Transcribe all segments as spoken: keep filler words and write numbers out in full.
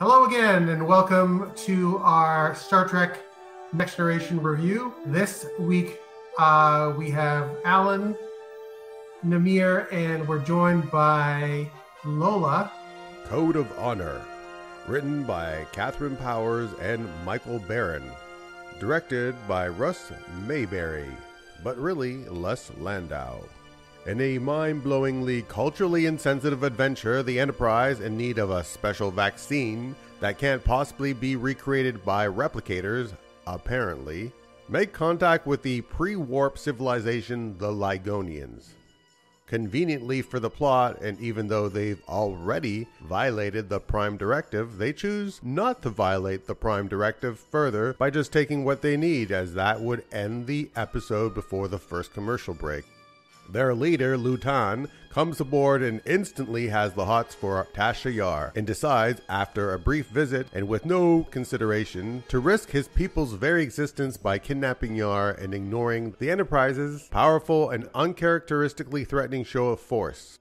Hello again, and welcome to our Star Trek Next Generation review. This week, uh, we have Alan, Namir, and we're joined by Lola. Code of Honor, written by Catherine Powers and Michael Barron, directed by Russ Mayberry, but really Les Landau. In a mind-blowingly culturally insensitive adventure, the Enterprise, in need of a special vaccine that can't possibly be recreated by replicators, apparently, make contact with the pre-warp civilization, the Ligonians. Conveniently for the plot, and even though they've already violated the Prime Directive, they choose not to violate the Prime Directive further by just taking what they need, as that would end the episode before the first commercial break. Their leader, Lutan, comes aboard and instantly has the hots for Tasha Yar, and decides, after a brief visit and with no consideration, to risk his people's very existence by kidnapping Yar and ignoring the Enterprise's powerful and uncharacteristically threatening show of force.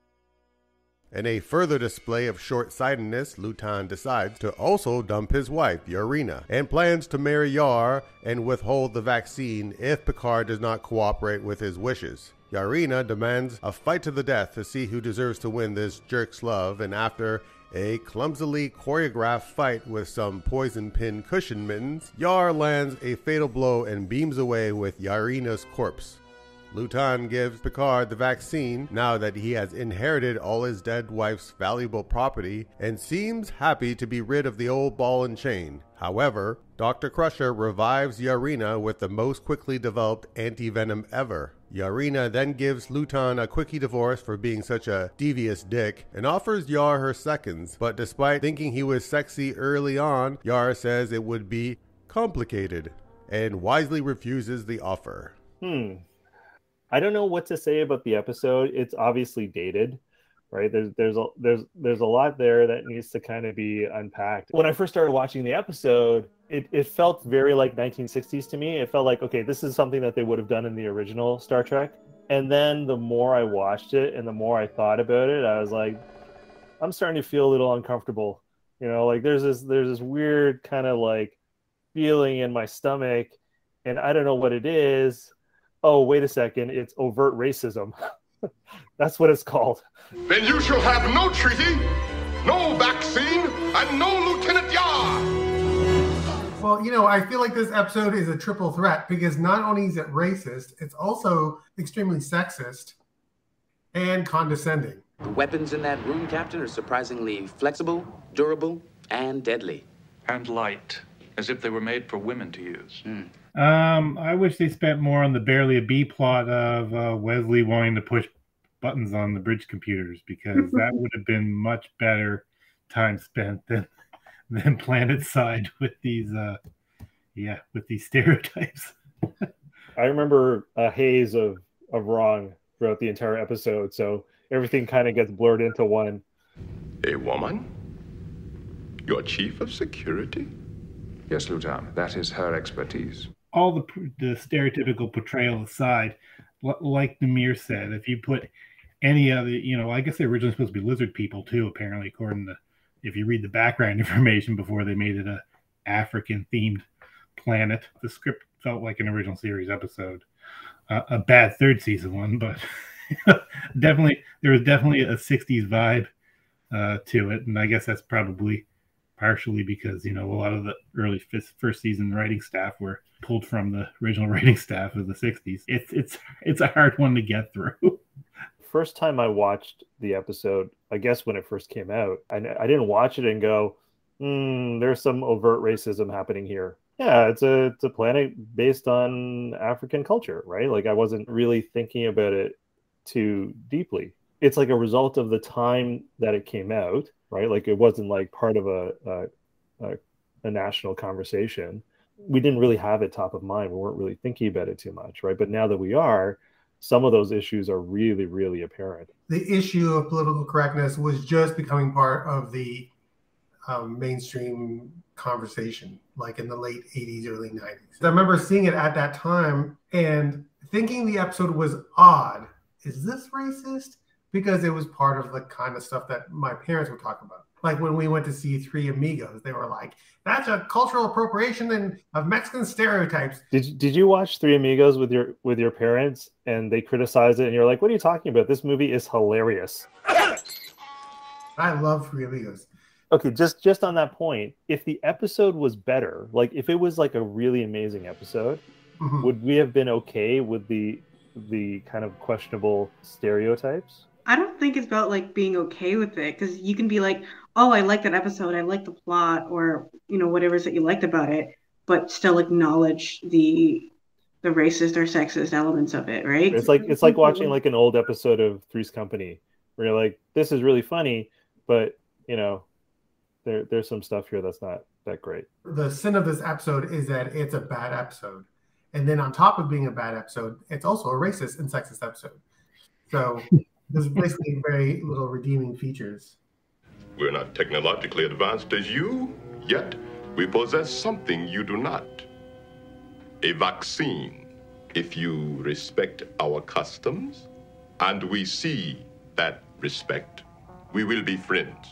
In a further display of short-sightedness, Lutan decides to also dump his wife, Yarina, and plans to marry Yar and withhold the vaccine if Picard does not cooperate with his wishes. Yarina demands a fight to the death to see who deserves to win this jerk's love, and after a clumsily choreographed fight with some poison pin cushion mittens, Yar lands a fatal blow and beams away with Yarina's corpse. Lutan gives Picard the vaccine now that he has inherited all his dead wife's valuable property and seems happy to be rid of the old ball and chain. However, Doctor Crusher revives Yarina with the most quickly developed anti-venom ever. Yarina then gives Lutan a quickie divorce for being such a devious dick and offers Yar her seconds, but despite thinking he was sexy early on, Yar says it would be complicated and wisely refuses the offer. Hmm. I don't know what to say about the episode. It's obviously dated, right? There's there's a there's there's a lot there that needs to kind of be unpacked. When I first started watching the episode, it, it felt very like nineteen sixties to me. It felt like, okay, this is something that they would have done in the original Star Trek. And then the more I watched it and the more I thought about it, I was like, I'm starting to feel a little uncomfortable. You know, like there's this there's this weird kind of like feeling in my stomach, and I don't know what it is. Oh, wait a second, it's overt racism. That's what it's called. Then you shall have no treaty, no vaccine, and no Lieutenant Yar. Well, you know, I feel like this episode is a triple threat because not only is it racist, it's also extremely sexist and condescending. The weapons in that room, Captain, are surprisingly flexible, durable, and deadly. And light, as if they were made for women to use. Mm. Um, I wish they spent more on the barely a B plot of uh, Wesley wanting to push buttons on the bridge computers, because that would have been much better time spent than than Planet Side with these, uh, yeah, with these stereotypes. I remember a haze of of wrong throughout the entire episode, so everything kind of gets blurred into one. A woman? Your chief of security? Yes, Lutan, that is her expertise. All the the stereotypical portrayal aside, like Namir said, if you put any other, you know, I guess they're originally supposed to be lizard people too, apparently, according to, if you read the background information before they made it a African-themed planet. The script felt like an original series episode. Uh, a bad third season one, but definitely, there was definitely a sixties vibe uh, to it, and I guess that's probably partially because, you know, a lot of the early fifth, first season writing staff were pulled from the original writing staff of the sixties. It's it's it's a hard one to get through. First time I watched the episode, I guess when it first came out, I, I didn't watch it and go, hmm, there's some overt racism happening here. Yeah, it's a it's a planet based on African culture, right? Like I wasn't really thinking about it too deeply. It's like a result of the time that it came out, right? Like it wasn't like part of a a, a a national conversation. We didn't really have it top of mind. We weren't really thinking about it too much, right? But now that we are, some of those issues are really, really apparent. The issue of political correctness was just becoming part of the um, mainstream conversation, like in the late eighties, early nineties. I remember seeing it at that time and thinking the episode was odd. Is this racist? Because it was part of the kind of stuff that my parents were talking about. Like when we went to see Three Amigos, they were like, "That's a cultural appropriation and of Mexican stereotypes." Did Did you watch Three Amigos with your with your parents and they criticized it and you're like, "What are you talking about? This movie is hilarious." I love Three Amigos. Okay, just just on that point, if the episode was better, like if it was like a really amazing episode, mm-hmm. would we have been okay with the the kind of questionable stereotypes? I don't think it's about like being okay with it, because you can be like, oh, I like that episode, I like the plot, or you know, whatever it is that you liked about it, but still acknowledge the the racist or sexist elements of it, right? It's like it's like watching like an old episode of Three's Company, where you're like, this is really funny, but you know, there there's some stuff here that's not that great. The sin of this episode is that it's a bad episode, and then on top of being a bad episode, it's also a racist and sexist episode. So there's basically very little redeeming features. We're not technologically advanced as you, yet we possess something you do not. A vaccine. If you respect our customs, and we see that respect, we will be friends.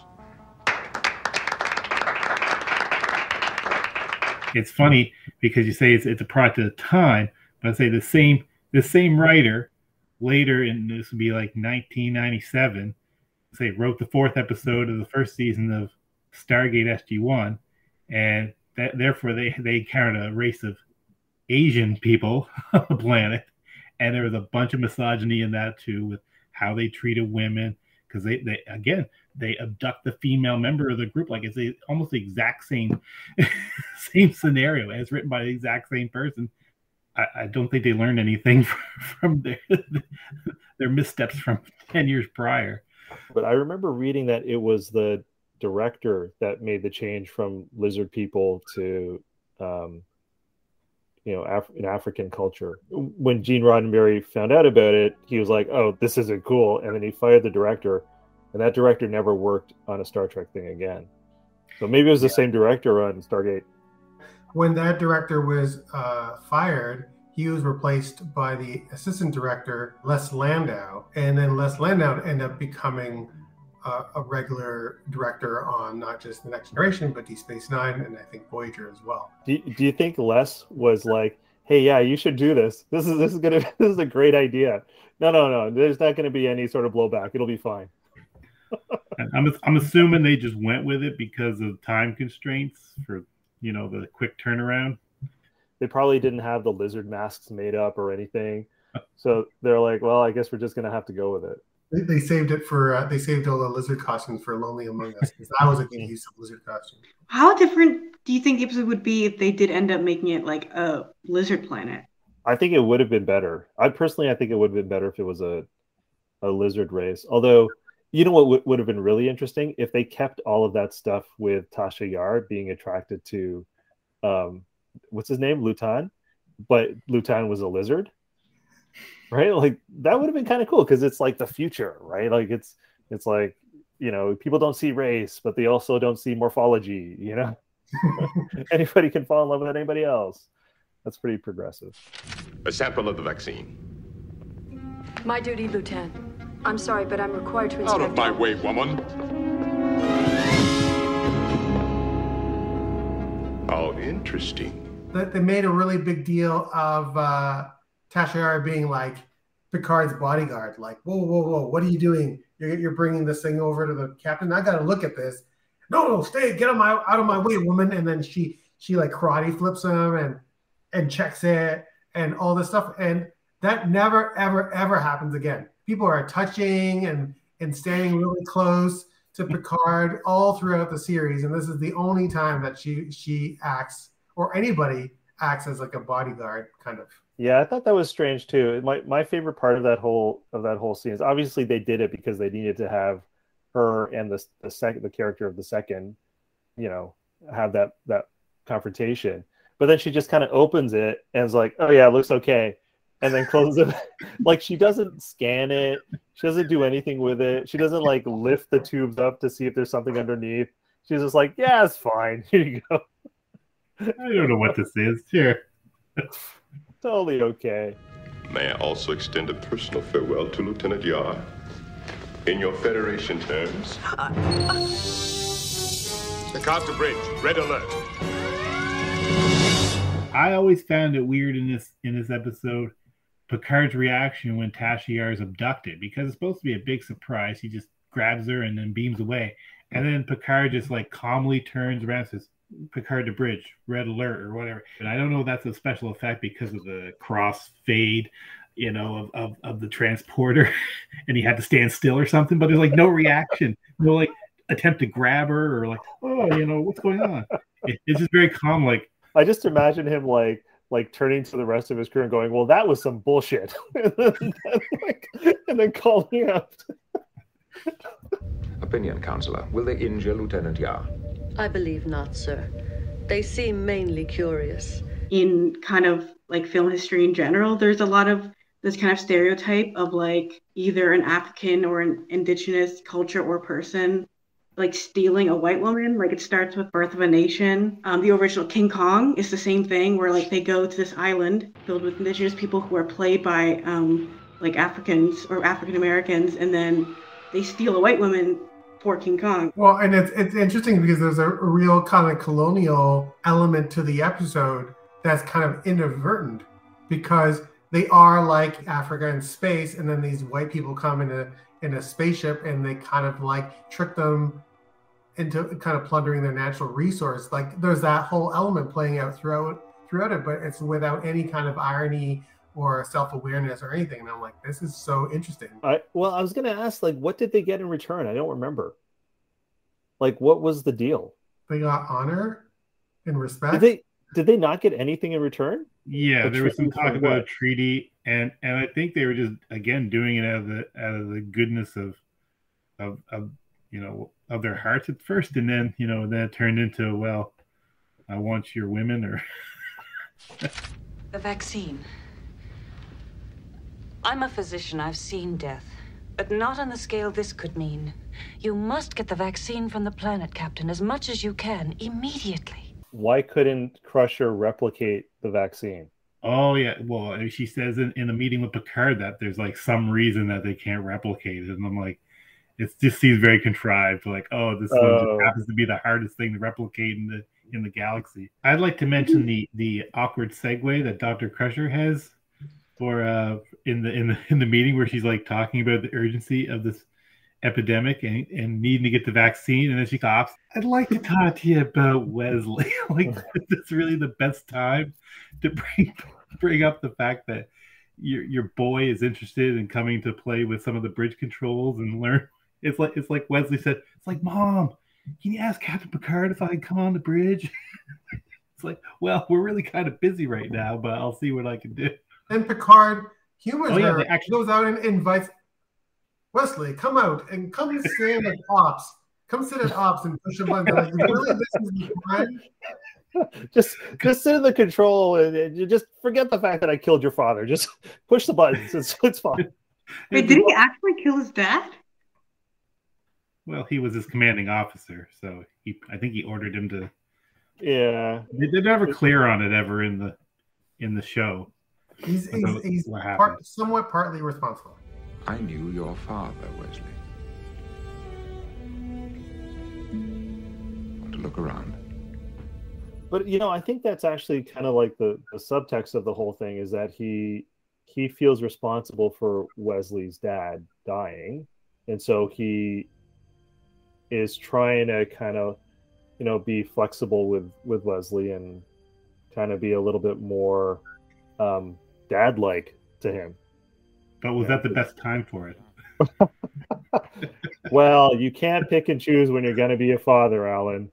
It's funny because you say it's, it's a product of the time, but I say the same the same writer later, in this would be like nineteen ninety-seven, say wrote the fourth episode of the first season of Stargate S G one, and that therefore they they encountered a race of Asian people on the planet, and there was a bunch of misogyny in that too, with how they treated women, because they, they again they abduct the female member of the group, like it's a, almost the exact same same scenario as written by the exact same person. I, I don't think they learned anything from, from their their missteps from ten years prior. But I remember reading that it was the director that made the change from lizard people to, um, you know, Af- in African culture. When Gene Roddenberry found out about it, he was like, "Oh, this isn't cool," and then he fired the director, and that director never worked on a Star Trek thing again. So maybe it was the yeah. same director on Stargate. When that director was uh, fired, he was replaced by the assistant director, Les Landau. And then Les Landau ended up becoming uh, a regular director on not just The Next Generation, but Deep Space Nine, and I think Voyager as well. Do, do you think Les was like, hey, yeah, you should do this. This is this is gonna this is a great idea. No, no, no. There's not going to be any sort of blowback. It'll be fine. I'm I'm assuming they just went with it because of time constraints for, you know, the quick turnaround. They probably didn't have the lizard masks made up or anything, so they're like, well, I guess we're just gonna have to go with it. They, they saved it for uh, they saved all the lizard costumes for Lonely Among Us, because that was a good use of lizard costumes. How different do you think the episode would be if they did end up making it like a lizard planet? I think it would have been better. I personally, I think it would have been better if it was a a lizard race. Although, you know what w- would have been really interesting if they kept all of that stuff with Tasha Yar being attracted to, um, what's his name, Lutan, but Lutan was a lizard, right? Like that would have been kind of cool, because it's like the future, right? Like it's it's like, you know, people don't see race, but they also don't see morphology. You know, anybody can fall in love with anybody else. That's pretty progressive. A sample of the vaccine. My duty, Lieutenant. I'm sorry, but I'm required to inspect. Out of my way, woman. How interesting. That they made a really big deal of uh, Tasha Yar being like Picard's bodyguard. Like, whoa, whoa, whoa, what are you doing? You're, you're bringing this thing over to the captain. I got to look at this. No, no, stay, get out of my out of my way, woman. And then she she like karate flips him and and checks it and all this stuff. And that never, ever, ever happens again. People are touching and, and staying really close to Picard all throughout the series. And this is the only time that she she acts, or anybody acts as like a bodyguard kind of. Yeah, I thought that was strange too. My my favorite part of that whole of that whole scene is obviously they did it because they needed to have her and the the second the character of the second, you know, have that that confrontation. But then she just kind of opens it and is like, "Oh yeah, it looks okay," and then closes it. Like she doesn't scan it. She doesn't do anything with it. She doesn't like lift the tubes up to see if there's something underneath. She's just like, "Yeah, it's fine. Here you go." I don't know what this is. Sure. Totally okay. May I also extend a personal farewell to Lieutenant Yar? In your Federation terms. Uh, uh... Picard to bridge. Red alert. I always found it weird in this in this episode, Picard's reaction when Tasha Yar is abducted, because it's supposed to be a big surprise. He just grabs her and then beams away. And then Picard just like calmly turns around and says, Picard to bridge, red alert, or whatever. And I don't know if that's a special effect because of the cross fade, you know, of, of, of the transporter, and he had to stand still or something, but there's like no reaction, no like attempt to grab her or like, oh, you know, what's going on? It, it's just very calm, like. I just imagine him like like turning to the rest of his crew and going, well, that was some bullshit. and, then, and, like, and then calling out. Opinion, Counselor. Will they injure Lieutenant Yar? I believe not, sir. They seem mainly curious. In kind of like film history in general, there's a lot of this kind of stereotype of like either an African or an indigenous culture or person like stealing a white woman. Like it starts with Birth of a Nation. Um, the original King Kong is the same thing, where like they go to this island filled with indigenous people who are played by um, like Africans or African Americans, and then they steal a white woman for King Kong. Well, and it's it's interesting because there's a, a real kind of colonial element to the episode that's kind of inadvertent, because they are like Africa in space, and then these white people come in a in a spaceship and they kind of like trick them into kind of plundering their natural resource. Like there's that whole element playing out throughout throughout it, but it's without any kind of irony or self-awareness or anything. And I'm like, this is so interesting. I, well, I was going to ask, like, what did they get in return? I don't remember. Like, what was the deal? They got honor and respect. Did they, did they not get anything in return? Yeah, A there was some talk from about what? a treaty, and and I think they were just again doing it out of the out of the goodness of of of you know of their hearts at first, and then you know then it turned into, well, I want your women or The vaccine. I'm a physician. I've seen death, but not on the scale this could mean. You must get the vaccine from the planet, Captain, as much as you can, immediately. Why couldn't Crusher replicate the vaccine? Oh yeah, well she says in, in a meeting with Picard that there's like some reason that they can't replicate it, and I'm like, it just seems very contrived. Like, oh, this one Oh. just happens to be the hardest thing to replicate in the in the galaxy. I'd like to mention the the awkward segue that Doctor Crusher has for uh in the in the in the meeting where she's like talking about the urgency of this epidemic and, and needing to get the vaccine, and then she stops. I'd like to talk to you about Wesley. Like, is this really the best time to bring bring up the fact that your your boy is interested in coming to play with some of the bridge controls and learn? It's like it's like Wesley said. It's like, Mom, can you ask Captain Picard if I can come on the bridge? It's like, well, we're really kind of busy right now, but I'll see what I can do. And Picard humors Oh, yeah, her, they actually- goes out and invites Wesley, come out and come stand at ops. Come sit at ops and push a button. Like, really, this is the time? Just just sit in the control and, and you just forget the fact that I killed your father. Just push the buttons. It's, it's fine. Wait, did he actually kill his dad? Well, he was his commanding officer, so he I think he ordered him to. Yeah, They- they're never clear on it ever in the in the show. He's, he's, About he's what part, happened. somewhat partly responsible. I knew your father, Wesley. Want to look around? But you know, I think that's actually kind of like the, the subtext of the whole thing is that he he feels responsible for Wesley's dad dying, and so he is trying to kind of, you know, be flexible with with Wesley and kind of be a little bit more um, dad-like to him. But was that the best time for it? Well, you can't pick and choose when you're going to be a father, Alan.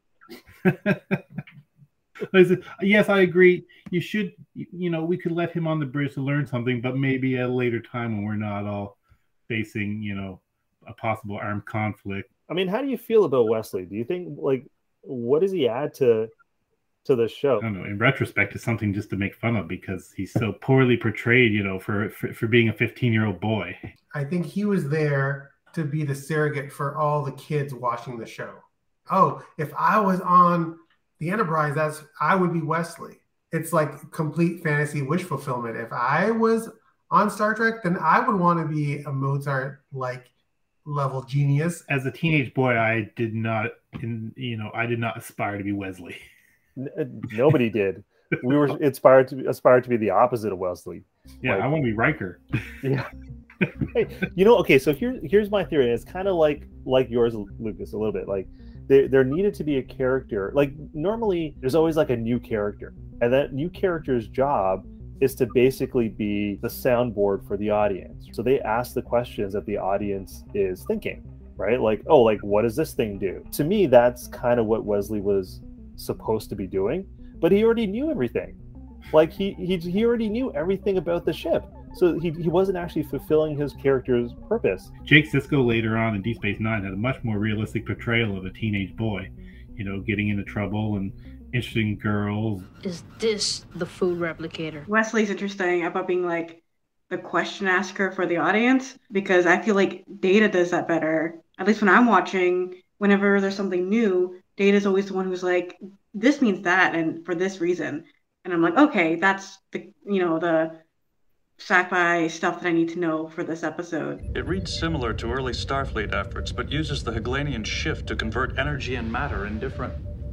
Listen, yes, I agree. You should, you know, we could let him on the bridge to learn something, but maybe at a later time when we're not all facing, you know, a possible armed conflict. I mean, how do you feel about Wesley? Do you think, like, what does he add to to the show? I don't know. In retrospect, it's something just to make fun of because he's so poorly portrayed, you know, for for, for being a fifteen-year-old boy. I think he was there to be the surrogate for all the kids watching the show. Oh, if I was on the Enterprise, that's I would be Wesley. It's like complete fantasy wish fulfillment. If I was on Star Trek, then I would want to be a Mozart-like level genius. As a teenage boy, I did not, in, you know, I did not aspire to be Wesley. Nobody did. We were inspired to aspire to be the opposite of Wesley. Yeah, like, I want to be Riker. Yeah. Hey, you know, okay, so here, here's my theory. It's kind of like like yours, Lucas, a little bit. Like there, there needed to be a character. Like normally, there's always like a new character, and that new character's job is to basically be the soundboard for the audience. So they ask the questions that the audience is thinking, right? Like, oh, like what does this thing do? To me, that's kind of what Wesley was supposed to be doing, but he already knew everything. Like he he he already knew everything about the ship. So he, he wasn't actually fulfilling his character's purpose. Jake Sisko later on in Deep Space Nine had a much more realistic portrayal of a teenage boy, you know, getting into trouble and interesting girls. Is this the food replicator? Wesley's interesting about being like the question asker for the audience, because I feel like Data does that better. At least when I'm watching, whenever there's something new, Data's always the one who's like, this means that and for this reason. And I'm like, okay, that's the, you know, the sci-fi stuff that I need to know for this episode. It reads similar to early Starfleet efforts, but uses the Heglanian shift to convert energy and matter in different...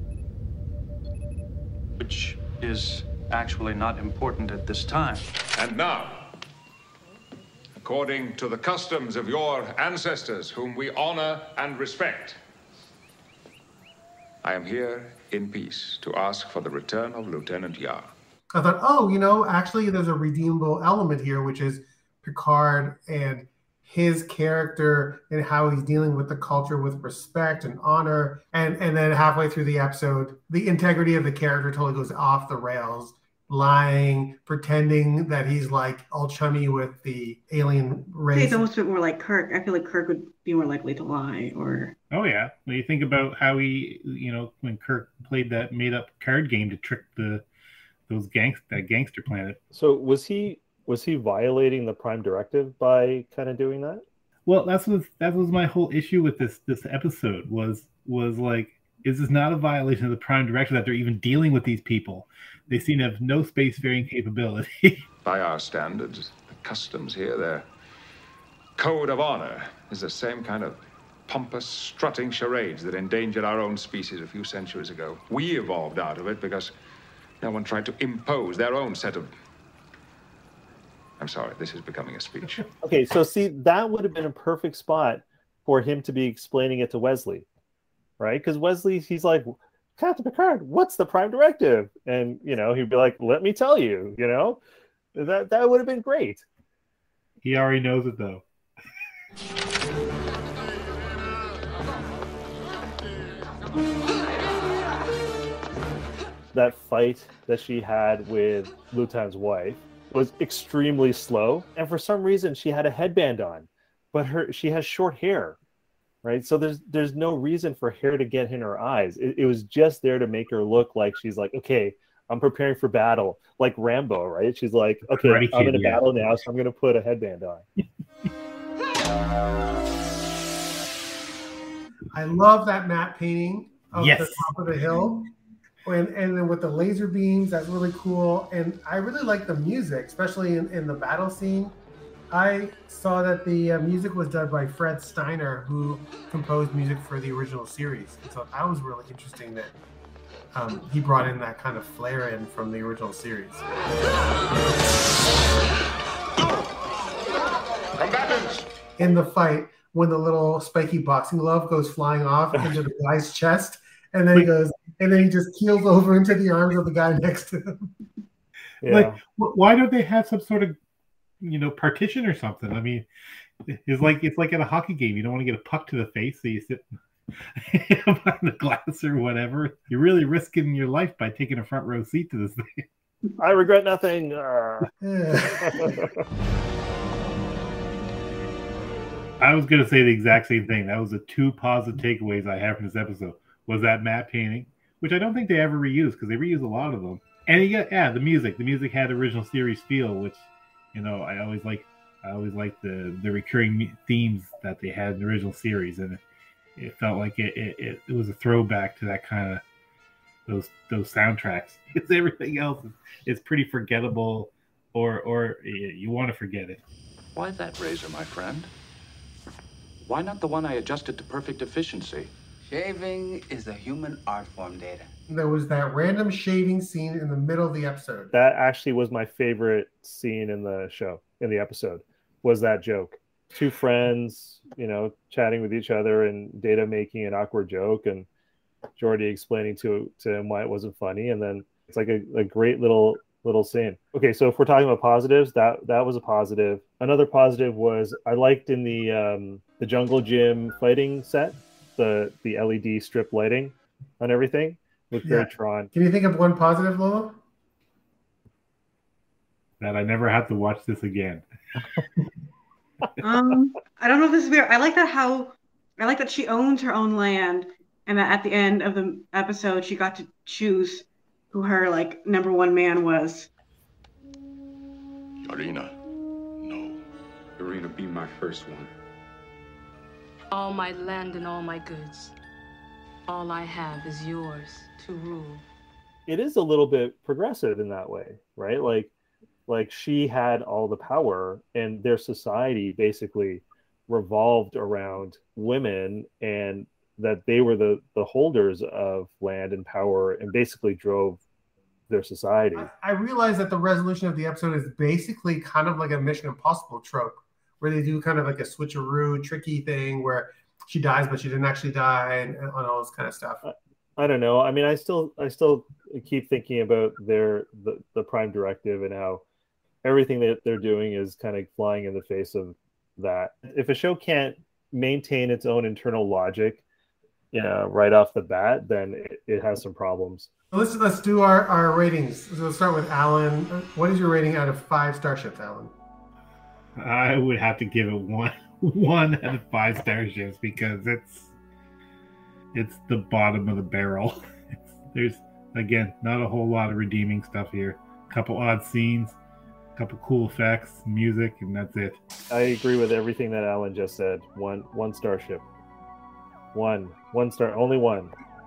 which is actually not important at this time. And now, according to the customs of your ancestors, whom we honor and respect, I am here in peace to ask for the return of Lieutenant Yar. I thought, oh, you know, actually there's a redeemable element here, which is Picard and his character and how he's dealing with the culture with respect and honor. And, and then halfway through the episode, the integrity of the character totally goes off the rails, lying, pretending that he's like all chummy with the alien race. It's almost a bit more like Kirk. I feel like Kirk would be more likely to lie or... Oh, yeah. When you think about how he, you know, when Kirk played that made-up card game to trick the those gangs that gangster planet. So was he was he violating the Prime Directive by kind of doing that? Well, that's was that was my whole issue with this this episode was was like, is this not a violation of the Prime Directive that they're even dealing with these people? They seem to have no spacefaring capability. By our standards, the customs here, their code of honor is the same kind of pompous, strutting charades that endangered our own species a few centuries ago. We evolved out of it because no one tried to impose their own set of... I'm sorry, this is becoming a speech. Okay, so see, that would have been a perfect spot for him to be explaining it to Wesley, right? Because Wesley, he's like, Captain Picard, what's the Prime Directive? And, you know, he'd be like, let me tell you, you know? That, that would have been great. He already knows it, though. That fight that she had with Lutan's wife was extremely slow, and for some reason she had a headband on, but her she has short hair, right? So there's there's no reason for hair to get in her eyes. It, it was just there to make her look like she's like, okay, I'm preparing for battle, like Rambo, right? She's like, okay, Ready I'm in a yeah. battle now, so I'm gonna put a headband on. I love that matte painting of yes. the top of the hill. And, and then with the laser beams, that's really cool. And I really like the music, especially in, in the battle scene. I saw that the uh, music was done by Fred Steiner, who composed music for the original series. And so that was really interesting that um, he brought in that kind of flair in from the original series. Combatants! In the fight, when the little spiky boxing glove goes flying off into the guy's chest, and then he goes, and then he just keels over into the arms of the guy next to him. Yeah. Like, why don't they have some sort of, you know, partition or something? I mean, it's like it's like at a hockey game. You don't want to get a puck to the face, so you sit behind the glass or whatever. You're really risking your life by taking a front row seat to this thing. I regret nothing. I was going to say the exact same thing. That was the two positive takeaways I have from this episode. Was that matte painting, which I don't think they ever reused because they reuse a lot of them. And yeah, yeah, the music. The music had original series feel, which, you know, I always like. I always like the the recurring themes that they had in the original series, and it, it felt like it, it it was a throwback to that kind of those those soundtracks. Because everything else is, is pretty forgettable, or or you want to forget it. Why that razor, my friend? Why not the one I adjusted to perfect efficiency? Shaving is a human art form, Data. There was that random shaving scene in the middle of the episode. That actually was my favorite scene in the show, in the episode, was that joke. Two friends, you know, chatting with each other and Data making an awkward joke and Geordi explaining to, to him why it wasn't funny. And then it's like a, a great little little scene. Okay, so if we're talking about positives, that that was a positive. Another positive was I liked in the um, the jungle gym fighting set, the the L E D strip lighting on everything. Looked very Tron. Can you think of one positive, Lola? That I never have to watch this again. um, I don't know if this is weird. I like that how I like that she owns her own land, and that at the end of the episode, she got to choose who her like number one man was. Yarina, no. Yarina, be my first one. All my land and all my goods. All I have is yours to rule. It is a little bit progressive in that way, right? Like, like she had all the power, and their society basically revolved around women, and that they were the the holders of land and power, and basically drove their society. I, I realize that the resolution of the episode is basically kind of like a Mission Impossible trope, where they do kind of like a switcheroo, tricky thing where she dies, but she didn't actually die, and, and all this kind of stuff. I, I don't know. I mean, I still, I still keep thinking about their the, the Prime Directive and how everything that they're doing is kind of flying in the face of that. If a show can't maintain its own internal logic, you know, right off the bat, then it, it has some problems. Let's let's do our, our ratings. So let's start with Alan. What is your rating out of five starships, Alan? I would have to give it one one out of five starships because it's it's the bottom of the barrel. There's again not a whole lot of redeeming stuff here. A couple odd scenes, a couple cool effects, music, and that's it. I agree with everything that Alan just said. One one starship. One. One star. Only one.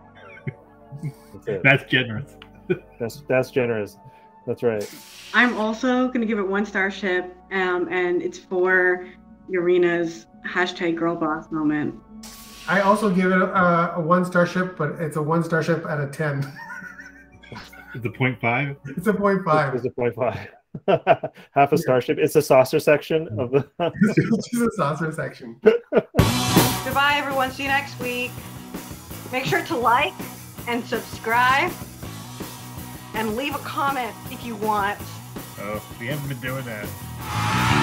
That's it. That's generous. That's that's generous. That's right. I'm also going to give it one starship, um, and it's for Yarina's hashtag girl boss moment. I also give it a, a one starship, but it's a one starship out of ten. It's a point five? It's a point five. It's a point five. Half a starship. It's a saucer section of the. It's just a saucer section. Goodbye, everyone. See you next week. Make sure to like and subscribe and leave a comment if you want. Oh, we haven't been doing that.